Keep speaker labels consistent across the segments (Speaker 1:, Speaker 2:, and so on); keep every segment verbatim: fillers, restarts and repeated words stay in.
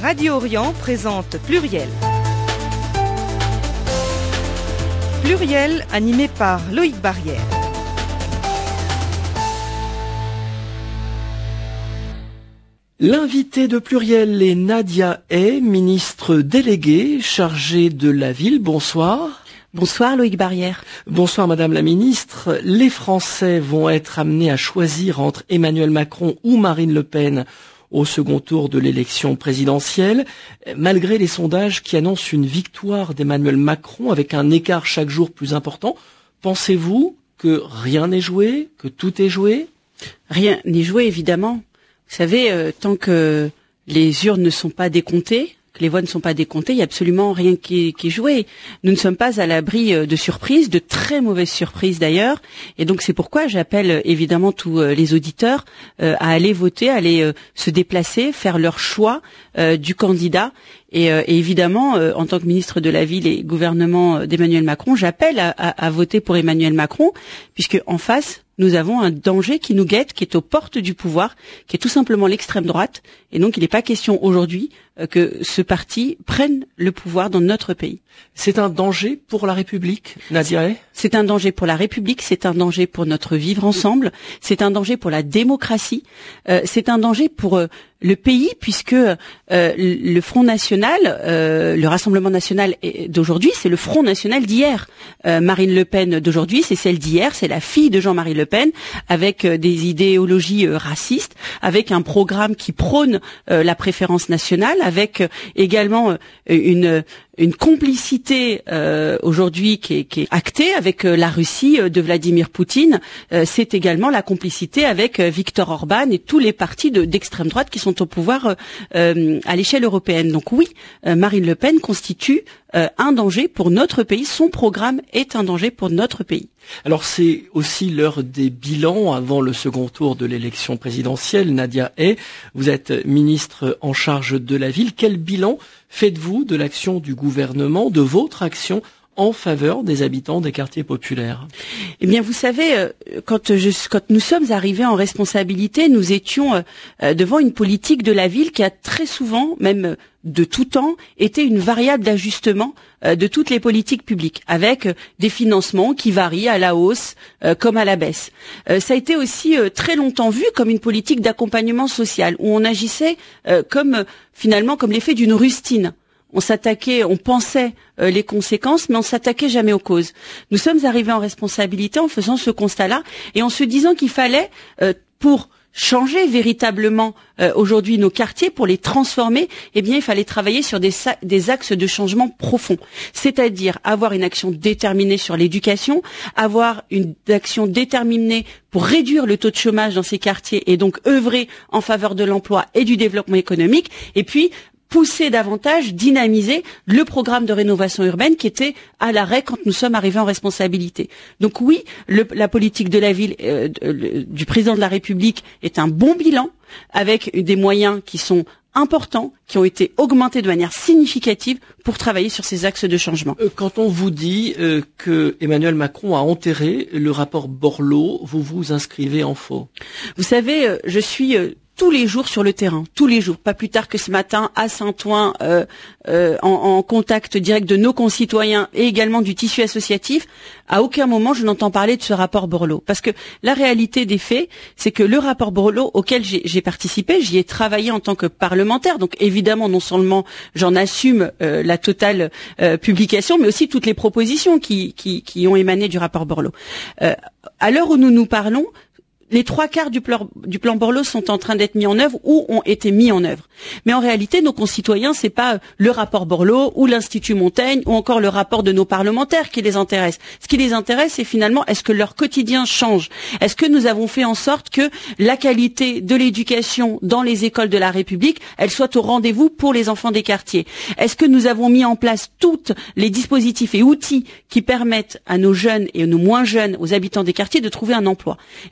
Speaker 1: Radio Orient présente Pluriel. Pluriel animé par Loïc Barrière.
Speaker 2: L'invité de Pluriel est Nadia Hay, ministre déléguée chargée de la ville. Bonsoir.
Speaker 3: Bonsoir Loïc Barrière.
Speaker 2: Bonsoir Madame la Ministre. Les Français vont être amenés à choisir entre Emmanuel Macron ou Marine Le Pen au second tour de l'élection présidentielle. Malgré les sondages qui annoncent une victoire d'Emmanuel Macron avec un écart chaque jour plus important, pensez-vous que rien n'est joué, que tout est joué ?
Speaker 3: Rien n'est joué évidemment. Vous savez, euh, tant que les urnes ne sont pas décomptées, que les voix ne sont pas décomptées, il n'y a absolument rien qui est, qui est joué. Nous ne sommes pas à l'abri de surprises, de très mauvaises surprises d'ailleurs. Et donc c'est pourquoi j'appelle évidemment tous les auditeurs euh, à aller voter, à aller euh, se déplacer, faire leur choix euh, du candidat. Et, euh, et évidemment, euh, en tant que ministre de la Ville et gouvernement d'Emmanuel Macron, j'appelle à, à, à voter pour Emmanuel Macron, puisque en face, nous avons un danger qui nous guette, qui est aux portes du pouvoir, qui est tout simplement l'extrême droite. Et donc, il n'est pas question aujourd'hui euh, que ce parti prenne le pouvoir dans notre pays.
Speaker 2: C'est un danger pour la République, Nadia Hay ?
Speaker 3: C'est un danger pour la République, c'est un danger pour notre vivre ensemble, c'est un danger pour la démocratie, euh, c'est un danger pour euh, le pays, puisque euh, le Front National, euh, le Rassemblement National d'aujourd'hui, c'est le Front National d'hier. Euh, Marine Le Pen d'aujourd'hui, c'est celle d'hier, c'est la fille de Jean-Marie Le Pen, avec euh, des idéologies euh, racistes, avec un programme qui prône euh, la préférence nationale, avec euh, également euh, une une complicité euh, aujourd'hui qui est, qui est actée avec euh, la Russie euh, de Vladimir Poutine. Euh, c'est également la complicité avec euh, Viktor Orban et tous les partis de, d'extrême droite qui sont au pouvoir euh, euh, à l'échelle européenne. Donc oui, euh, Marine Le Pen constitue euh, un danger pour notre pays. Son programme est un danger pour notre pays.
Speaker 2: Alors c'est aussi l'heure des bilans avant le second tour de l'élection présidentielle. Nadia Hay, vous êtes ministre en charge de la ville. Quel bilan faites-vous de l'action du gouvernement, de votre action en faveur des habitants des quartiers populaires?
Speaker 3: Eh bien, vous savez, quand, je, quand nous sommes arrivés en responsabilité, nous étions devant une politique de la ville qui a très souvent, même de tout temps, été une variable d'ajustement de toutes les politiques publiques, avec des financements qui varient à la hausse comme à la baisse. Ça a été aussi très longtemps vu comme une politique d'accompagnement social, où on agissait comme finalement comme l'effet d'une rustine. On s'attaquait, on pensait euh, les conséquences, mais on s'attaquait jamais aux causes. Nous sommes arrivés en responsabilité en faisant ce constat-là et en se disant qu'il fallait, euh, pour changer véritablement euh, aujourd'hui nos quartiers, pour les transformer, eh bien il fallait travailler sur des, des axes de changement profonds. C'est-à-dire avoir une action déterminée sur l'éducation, avoir une action déterminée pour réduire le taux de chômage dans ces quartiers et donc œuvrer en faveur de l'emploi et du développement économique, et puis pousser davantage, dynamiser le programme de rénovation urbaine qui était à l'arrêt quand nous sommes arrivés en responsabilité. Donc oui, le, la politique de la ville euh, de, du président de la République est un bon bilan, avec des moyens qui sont importants, qui ont été augmentés de manière significative pour travailler sur ces axes de changement.
Speaker 2: Quand on vous dit euh, que Emmanuel Macron a enterré le rapport Borloo, vous vous inscrivez en faux.
Speaker 3: Vous savez, euh, je suis... Euh, tous les jours sur le terrain, tous les jours, pas plus tard que ce matin à Saint-Ouen, euh, euh, en, en contact direct de nos concitoyens et également du tissu associatif. À aucun moment je n'entends parler de ce rapport Borloo, parce que la réalité des faits, c'est que le rapport Borloo auquel j'ai, j'ai participé, j'y ai travaillé en tant que parlementaire, donc évidemment non seulement j'en assume euh, la totale euh, publication, mais aussi toutes les propositions qui, qui, qui ont émané du rapport Borloo. Euh, à l'heure où nous nous parlons, les trois quarts du plan, du plan Borloo sont en train d'être mis en œuvre ou ont été mis en œuvre. Mais en réalité, nos concitoyens, c'est pas le rapport Borloo ou l'Institut Montaigne ou encore le rapport de nos parlementaires qui les intéresse. Ce qui les intéresse, c'est finalement, est-ce que leur quotidien change? Est-ce que nous avons fait en sorte que la qualité de l'éducation dans les écoles de la République, elle soit au rendez-vous pour les enfants des quartiers? Est-ce que nous avons mis en place tous les dispositifs et outils qui permettent à nos jeunes et à nos moins jeunes, aux habitants des quartiers, de trouver un emploi? Eh bien, c'est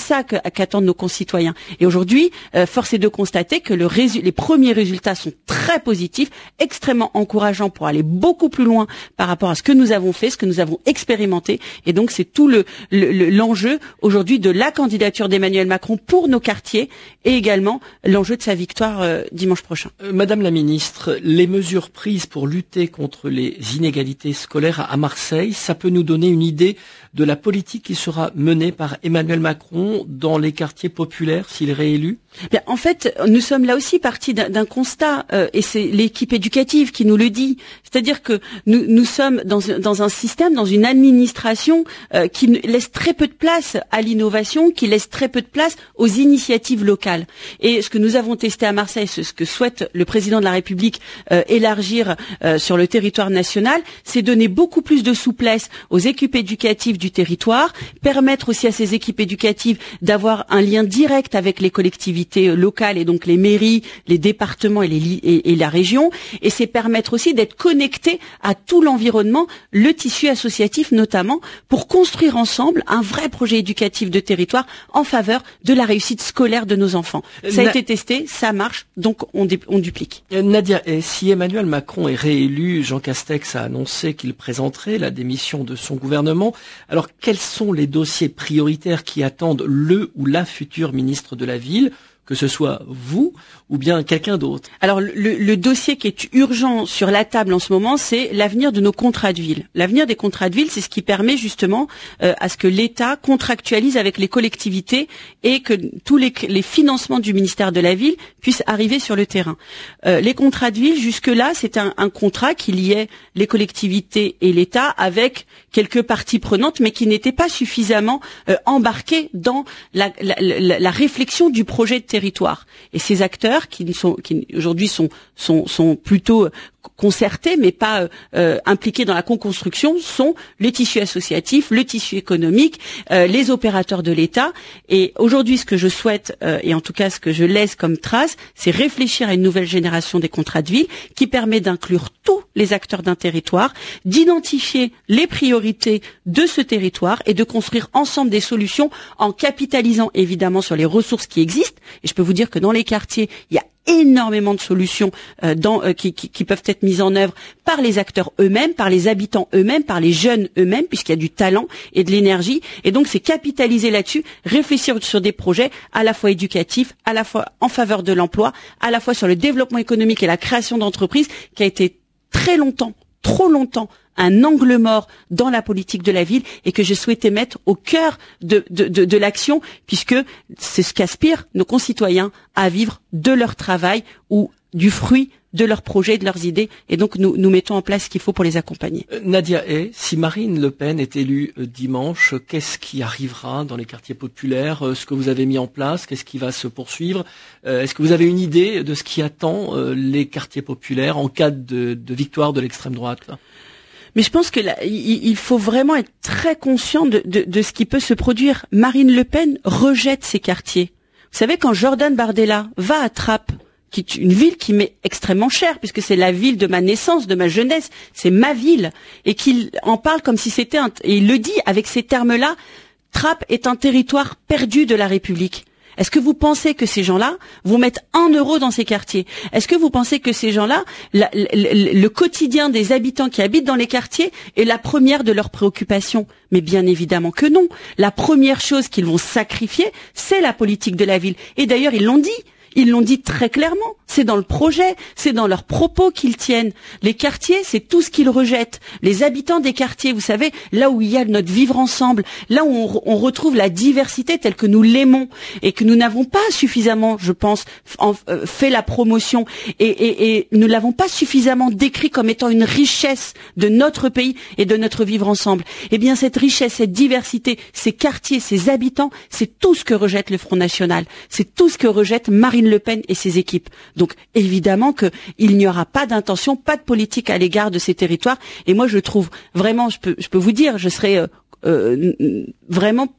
Speaker 3: ça que, qu'attendent nos concitoyens. Et aujourd'hui, euh, force est de constater que le résu- les premiers résultats sont très positifs, extrêmement encourageants pour aller beaucoup plus loin par rapport à ce que nous avons fait, ce que nous avons expérimenté. Et donc, c'est tout le, le, le l'enjeu aujourd'hui de la candidature d'Emmanuel Macron pour nos quartiers et également l'enjeu de sa victoire euh, dimanche prochain.
Speaker 2: Euh, Madame la ministre, les mesures prises pour lutter contre les inégalités scolaires à Marseille, ça peut nous donner une idée de la politique qui sera menée par Emmanuel Macron dans les quartiers populaires s'il est réélu?
Speaker 3: Bien, en fait, nous sommes là aussi partis d'un, d'un constat, euh, et c'est l'équipe éducative qui nous le dit. C'est-à-dire que nous, nous sommes dans, dans un système, dans une administration euh, qui laisse très peu de place à l'innovation, qui laisse très peu de place aux initiatives locales. Et ce que nous avons testé à Marseille, ce que souhaite le président de la République euh, élargir euh, sur le territoire national, c'est donner beaucoup plus de souplesse aux équipes éducatives du territoire, permettre aussi à ces équipes éducatives d'avoir un lien direct avec les collectivités locales et donc les mairies, les départements et, les li- et, et la région, et c'est permettre aussi d'être connecté à tout l'environnement, le tissu associatif notamment, pour construire ensemble un vrai projet éducatif de territoire en faveur de la réussite scolaire de nos enfants. Ça a Na- été testé, ça marche, donc on, dé- on duplique.
Speaker 2: Nadia, et si Emmanuel Macron est réélu, Jean Castex a annoncé qu'il présenterait la démission de son gouvernement. Alors quels sont les dossiers prioritaires qui attendent le ou la future ministre de la Ville, que ce soit vous ou bien quelqu'un d'autre?
Speaker 3: Alors le, le dossier qui est urgent sur la table en ce moment, c'est l'avenir de nos contrats de ville. L'avenir des contrats de ville, c'est ce qui permet justement euh, à ce que l'État contractualise avec les collectivités et que tous les, les financements du ministère de la Ville puissent arriver sur le terrain. Euh, les contrats de ville, jusque-là, c'est un, un contrat qui liait les collectivités et l'État avec quelques parties prenantes, mais qui n'étaient pas suffisamment euh, embarquées dans la, la, la, la réflexion du projet de territoire. Et ces acteurs qui sont, qui aujourd'hui sont, sont, sont plutôt concertés, mais pas euh, impliqués dans la co-construction, sont le tissu associatif, le tissu économique, euh, les opérateurs de l'État. Et aujourd'hui, ce que je souhaite, euh, et en tout cas ce que je laisse comme trace, c'est réfléchir à une nouvelle génération des contrats de ville qui permet d'inclure tous les acteurs d'un territoire, d'identifier les priorités de ce territoire et de construire ensemble des solutions en capitalisant évidemment sur les ressources qui existent. Et je peux vous dire que dans les quartiers, il y a énormément de solutions euh, dans, euh, qui, qui, qui peuvent être mises en œuvre par les acteurs eux-mêmes, par les habitants eux-mêmes, par les jeunes eux-mêmes, puisqu'il y a du talent et de l'énergie. Et donc, c'est capitaliser là-dessus, réfléchir sur des projets à la fois éducatifs, à la fois en faveur de l'emploi, à la fois sur le développement économique et la création d'entreprises, qui a été très longtemps, trop longtemps, un angle mort dans la politique de la ville et que je souhaitais mettre au cœur de, de, de, de l'action, puisque c'est ce qu'aspirent nos concitoyens à vivre de leur travail ou du fruit de leurs projets, de leurs idées, et donc nous, nous mettons en place ce qu'il faut pour les accompagner.
Speaker 2: Euh, Nadia Hay, si Marine Le Pen est élue euh, dimanche, qu'est-ce qui arrivera dans les quartiers populaires? euh, Ce que vous avez mis en place, qu'est-ce qui va se poursuivre? euh, Est-ce que vous avez une idée de ce qui attend euh, les quartiers populaires en cas de, de victoire de l'extrême droite là?
Speaker 3: Mais je pense que là, il, il faut vraiment être très conscient de, de, de ce qui peut se produire. Marine Le Pen rejette ces quartiers. Vous savez, quand Jordan Bardella va à Trappes, qui est une ville qui m'est extrêmement chère, puisque c'est la ville de ma naissance, de ma jeunesse, c'est ma ville, et qu'il en parle comme si c'était un... Et il le dit avec ces termes-là, Trappes est un territoire perdu de la République. Est-ce que vous pensez que ces gens-là vont mettre un euro dans ces quartiers? Est-ce que vous pensez que ces gens-là, la, le, le quotidien des habitants qui habitent dans les quartiers est la première de leurs préoccupations? Mais bien évidemment que non. La première chose qu'ils vont sacrifier, c'est la politique de la ville. Et d'ailleurs, ils l'ont dit. Ils l'ont dit très clairement. C'est dans le projet, c'est dans leurs propos qu'ils tiennent. Les quartiers, c'est tout ce qu'ils rejettent. Les habitants des quartiers, vous savez, là où il y a notre vivre ensemble, là où on, on retrouve la diversité telle que nous l'aimons et que nous n'avons pas suffisamment, je pense, en, euh, fait la promotion et, et, et nous l'avons pas suffisamment décrit comme étant une richesse de notre pays et de notre vivre ensemble. Eh bien, cette richesse, cette diversité, ces quartiers, ces habitants, c'est tout ce que rejette le Front National. C'est tout ce que rejette Marine Le Pen et ses équipes. Donc évidemment qu'il n'y aura pas d'intention, pas de politique à l'égard de ces territoires. Et moi je trouve vraiment, je peux, je peux vous dire, je serais euh, euh, vraiment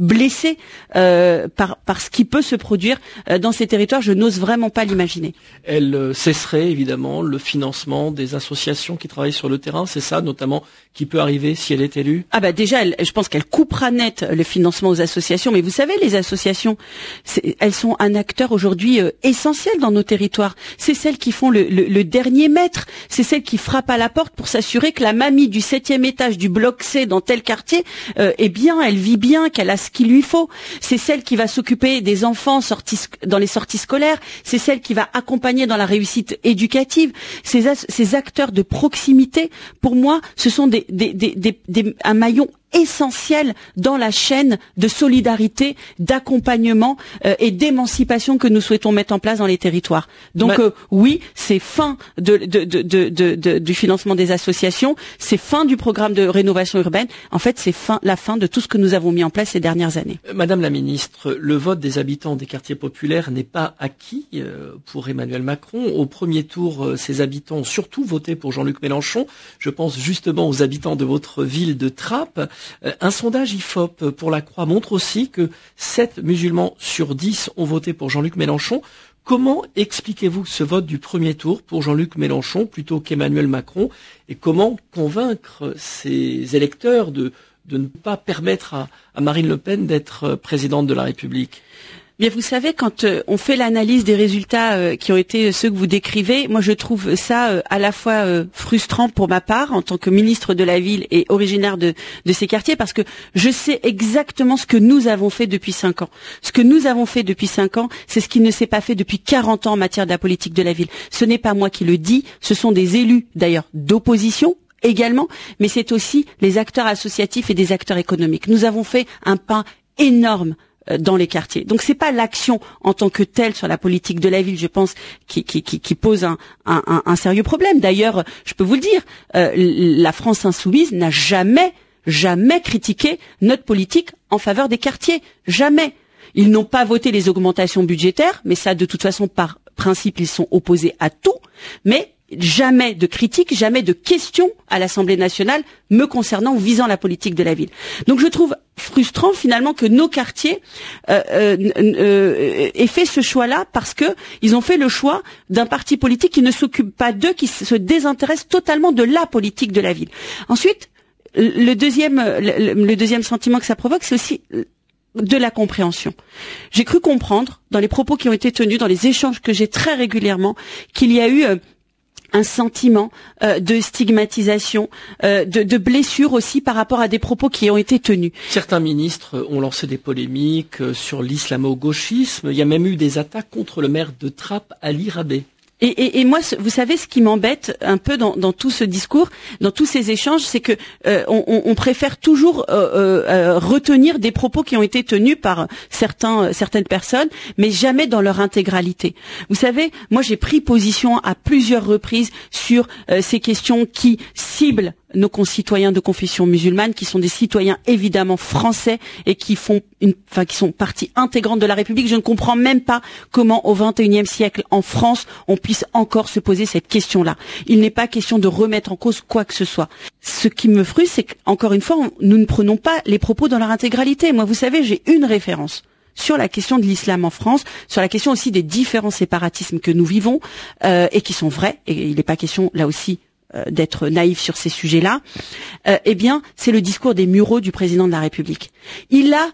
Speaker 3: blessés euh, par par ce qui peut se produire euh, dans ces territoires. Je n'ose vraiment pas l'imaginer.
Speaker 2: Elle euh, cesserait évidemment le financement des associations qui travaillent sur le terrain, c'est ça notamment qui peut arriver si elle est élue?
Speaker 3: Ah bah déjà, elle, je pense qu'elle coupera net le financement aux associations. Mais vous savez, les associations, elles sont un acteur aujourd'hui euh, essentiel dans nos territoires. C'est celles qui font le, le, le dernier mètre. C'est celles qui frappent à la porte pour s'assurer que la mamie du septième étage du bloc C dans tel quartier euh, est bien, elle vit bien, qu'elle a ce qu'il lui faut. C'est celle qui va s'occuper des enfants sortis dans les sorties scolaires. C'est celle qui va accompagner dans la réussite éducative. Ces, ces acteurs de proximité, pour moi, ce sont des Des, des, des, des, un maillon essentiel dans la chaîne de solidarité, d'accompagnement euh, et d'émancipation que nous souhaitons mettre en place dans les territoires. Donc euh, oui, c'est fin de, de, de, de, de, de, du financement des associations, c'est fin du programme de rénovation urbaine. En fait, c'est fin, la fin de tout ce que nous avons mis en place ces dernières années.
Speaker 2: Madame la ministre, le vote des habitants des quartiers populaires n'est pas acquis euh, pour Emmanuel Macron. Au premier tour, euh, ces habitants ont surtout voté pour Jean-Luc Mélenchon. Je pense justement aux habitants de votre ville de Trappes. Un sondage I F O P pour la Croix montre aussi que sept musulmans sur dix ont voté pour Jean-Luc Mélenchon. Comment expliquez-vous ce vote du premier tour pour Jean-Luc Mélenchon plutôt qu'Emmanuel Macron? Et comment convaincre ces électeurs de, de ne pas permettre à, à Marine Le Pen d'être présidente de la République?
Speaker 3: Bien, vous savez, quand euh, on fait l'analyse des résultats euh, qui ont été ceux que vous décrivez, moi je trouve ça euh, à la fois euh, frustrant pour ma part en tant que ministre de la ville et originaire de, de ces quartiers, parce que je sais exactement ce que nous avons fait depuis cinq ans. Ce que nous avons fait depuis cinq ans, c'est ce qui ne s'est pas fait depuis quarante ans en matière de la politique de la ville. Ce n'est pas moi qui le dis, ce sont des élus d'ailleurs d'opposition également, mais c'est aussi les acteurs associatifs et des acteurs économiques. Nous avons fait un pas énorme dans les quartiers. Donc c'est pas l'action en tant que telle sur la politique de la ville, je pense, qui, qui, qui, qui pose un, un, un sérieux problème. D'ailleurs, je peux vous le dire, euh, la France insoumise n'a jamais, jamais critiqué notre politique en faveur des quartiers. Jamais. Ils n'ont pas voté les augmentations budgétaires, mais ça, de toute façon, par principe, ils sont opposés à tout. Mais jamais de critique, jamais de questions à l'Assemblée nationale me concernant ou visant la politique de la ville. Donc je trouve frustrant finalement que nos quartiers euh, euh, euh, aient fait ce choix-là, parce que ils ont fait le choix d'un parti politique qui ne s'occupe pas d'eux, qui se désintéresse totalement de la politique de la ville. Ensuite, le deuxième, le, le deuxième sentiment que ça provoque, c'est aussi de la compréhension. J'ai cru comprendre dans les propos qui ont été tenus, dans les échanges que j'ai très régulièrement, qu'il y a eu euh, un sentiment euh, de stigmatisation, euh, de, de blessure aussi par rapport à des propos qui ont été tenus.
Speaker 2: Certains ministres ont lancé des polémiques sur l'islamo-gauchisme. Il y a même eu des attaques contre le maire de Trappes, Ali Rabeh.
Speaker 3: Et, et, et moi, vous savez, ce qui m'embête un peu dans, dans tout ce discours, dans tous ces échanges, c'est que euh, on, on préfère toujours euh, euh, retenir des propos qui ont été tenus par certains, certaines personnes, mais jamais dans leur intégralité. Vous savez, moi, j'ai pris position à plusieurs reprises sur euh, ces questions qui ciblent nos concitoyens de confession musulmane, qui sont des citoyens évidemment français et qui font une, enfin qui sont partie intégrante de la République. Je ne comprends même pas comment au vingt et unième siècle en France on puisse encore se poser cette question-là. Il n'est pas question de remettre en cause quoi que ce soit. Ce qui me frustre, c'est qu'encore une fois, on, nous ne prenons pas les propos dans leur intégralité. Moi, vous savez, j'ai une référence sur la question de l'islam en France, sur la question aussi des différents séparatismes que nous vivons euh, et qui sont vrais. Et il n'est pas question là aussi d'être naïf sur ces sujets-là, euh, eh bien, c'est le discours des Mureaux du président de la République. Il a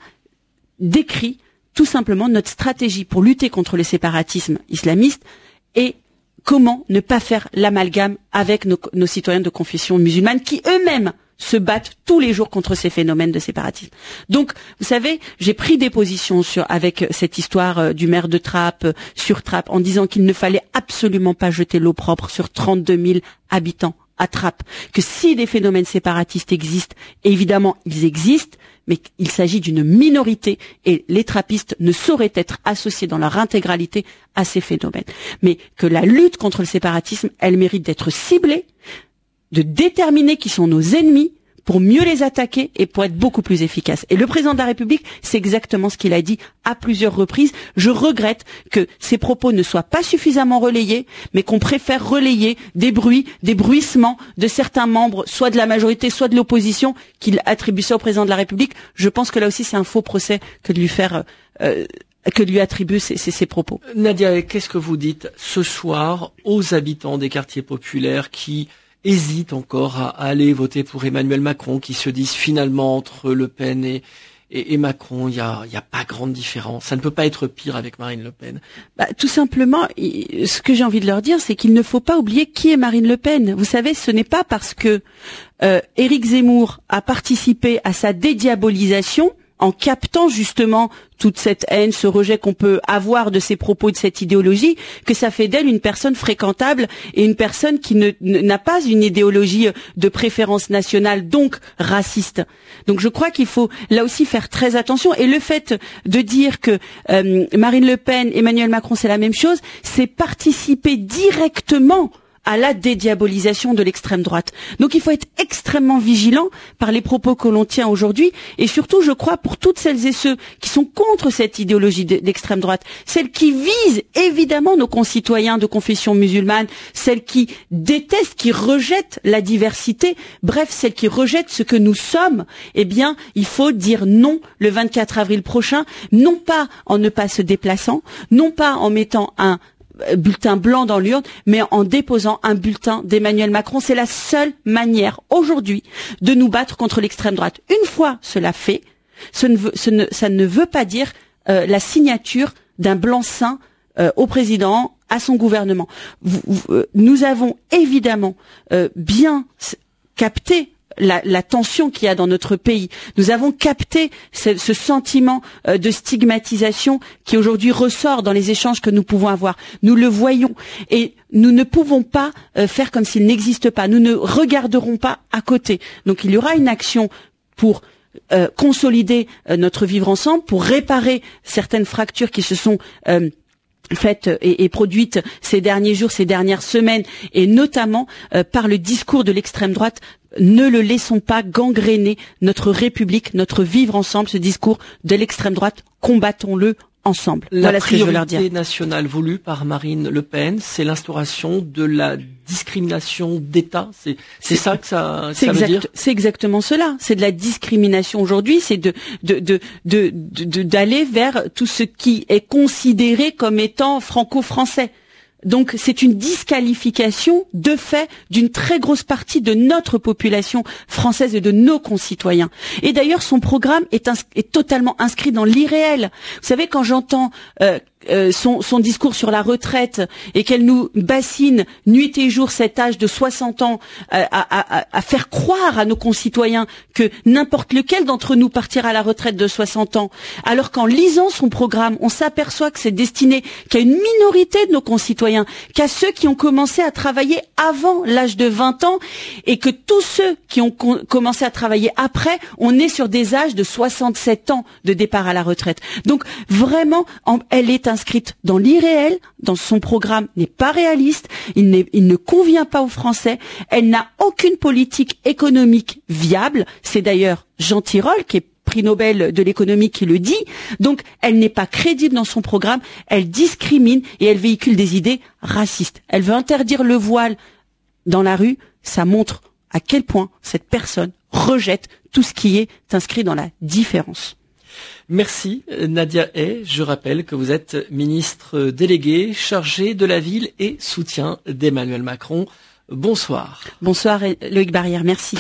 Speaker 3: décrit tout simplement notre stratégie pour lutter contre le séparatisme islamiste et comment ne pas faire l'amalgame avec nos, nos citoyens de confession musulmane qui eux-mêmes se battent tous les jours contre ces phénomènes de séparatisme. Donc, vous savez, j'ai pris des positions sur avec cette histoire euh, du maire de Trappes, euh, sur Trappes, en disant qu'il ne fallait absolument pas jeter l'eau propre sur trente-deux mille habitants à Trappes, que si des phénomènes séparatistes existent, évidemment, ils existent, mais qu'il s'agit d'une minorité et les trappistes ne sauraient être associés dans leur intégralité à ces phénomènes. Mais que la lutte contre le séparatisme, elle mérite d'être ciblée, de déterminer qui sont nos ennemis pour mieux les attaquer et pour être beaucoup plus efficace. Et le président de la République, c'est exactement ce qu'il a dit à plusieurs reprises. Je regrette que ces propos ne soient pas suffisamment relayés, mais qu'on préfère relayer des bruits, des bruissements de certains membres, soit de la majorité, soit de l'opposition, qu'il attribue ça au président de la République. Je pense que là aussi, c'est un faux procès que de lui faire... Euh, que lui attribue ces, ces, ces propos.
Speaker 2: Nadia, qu'est-ce que vous dites ce soir aux habitants des quartiers populaires qui hésitent encore à, à aller voter pour Emmanuel Macron, qui se disent finalement entre Le Pen et, et, et Macron, il y a, y a pas grande différence. Ça ne peut pas être pire avec Marine Le Pen.
Speaker 3: Bah, tout simplement, ce que j'ai envie de leur dire, c'est qu'il ne faut pas oublier qui est Marine Le Pen. Vous savez, ce n'est pas parce que euh, Éric Zemmour a participé à sa dédiabolisation en captant justement toute cette haine, ce rejet qu'on peut avoir de ses propos, de cette idéologie, que ça fait d'elle une personne fréquentable et une personne qui ne, n'a pas une idéologie de préférence nationale, donc raciste. Donc je crois qu'il faut là aussi faire très attention. Et le fait de dire que euh, Marine Le Pen, Emmanuel Macron, c'est la même chose, c'est participer directement à la dédiabolisation de l'extrême droite. Donc il faut être extrêmement vigilant par les propos que l'on tient aujourd'hui, et surtout, je crois, pour toutes celles et ceux qui sont contre cette idéologie d'extrême droite, celles qui visent évidemment nos concitoyens de confession musulmane, celles qui détestent, qui rejettent la diversité, bref, celles qui rejettent ce que nous sommes, eh bien, il faut dire non le vingt-quatre avril prochain, non pas en ne pas se déplaçant, non pas en mettant un bulletin blanc dans l'urne, mais en déposant un bulletin d'Emmanuel Macron. C'est la seule manière aujourd'hui de nous battre contre l'extrême droite. Une fois cela fait, ce ne veut, ce ne, ça ne veut pas dire euh, la signature d'un blanc-seing euh, au président, à son gouvernement. Vous, vous, euh, nous avons évidemment euh, bien capté La, la tension qu'il y a dans notre pays. Nous avons capté ce, ce sentiment euh, de stigmatisation qui aujourd'hui ressort dans les échanges que nous pouvons avoir. Nous le voyons et nous ne pouvons pas euh, faire comme s'il n'existe pas. Nous ne regarderons pas à côté. Donc il y aura une action pour euh, consolider euh, notre vivre ensemble, pour réparer certaines fractures qui se sont euh, faites et, et produites ces derniers jours, ces dernières semaines, et notamment euh, par le discours de l'extrême droite. Ne le laissons pas gangréner notre République, notre vivre ensemble, ce discours de l'extrême droite. Combattons-le ensemble.
Speaker 2: La
Speaker 3: voilà ce que je veux leur dire.
Speaker 2: priorité nationale voulue par Marine Le Pen, c'est l'instauration de la discrimination d'État. C'est, c'est ça que ça,
Speaker 3: c'est
Speaker 2: ça
Speaker 3: exact,
Speaker 2: veut dire.
Speaker 3: C'est exactement cela. C'est de la discrimination aujourd'hui. C'est de, de, de, de, de, d'aller vers tout ce qui est considéré comme étant franco-français. Donc c'est une disqualification de fait d'une très grosse partie de notre population française et de nos concitoyens. Et d'ailleurs son programme est, ins- est totalement inscrit dans l'irréel. Vous savez, quand j'entends euh, euh, son, son discours sur la retraite et qu'elle nous bassine nuit et jour cet âge de soixante ans euh, à, à, à faire croire à nos concitoyens que n'importe lequel d'entre nous partira à la retraite de soixante ans, alors qu'en lisant son programme, on s'aperçoit que c'est destiné qu'à une minorité de nos concitoyens, qu'à ceux qui ont commencé à travailler avant l'âge de vingt ans, et que tous ceux qui ont com- commencé à travailler après, on est sur des âges de soixante-sept ans de départ à la retraite. Donc vraiment, en, elle est inscrite dans l'irréel, dans son programme n'est pas réaliste, il, n'est, il ne convient pas aux Français, elle n'a aucune politique économique viable. C'est d'ailleurs Jean Tirole, qui est prix Nobel de l'économie, qui le dit. Donc elle n'est pas crédible dans son programme, elle discrimine et elle véhicule des idées racistes. Elle veut interdire le voile dans la rue, ça montre à quel point cette personne rejette tout ce qui est inscrit dans la différence.
Speaker 2: Merci Nadia Hay. Je rappelle que vous êtes ministre déléguée chargée de la ville et soutien d'Emmanuel Macron. Bonsoir.
Speaker 3: Bonsoir Loïc Barrière, merci.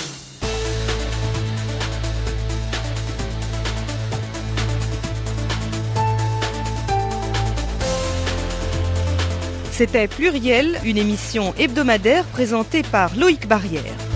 Speaker 1: C'était Pluriel, une émission hebdomadaire présentée par Loïc Barrière.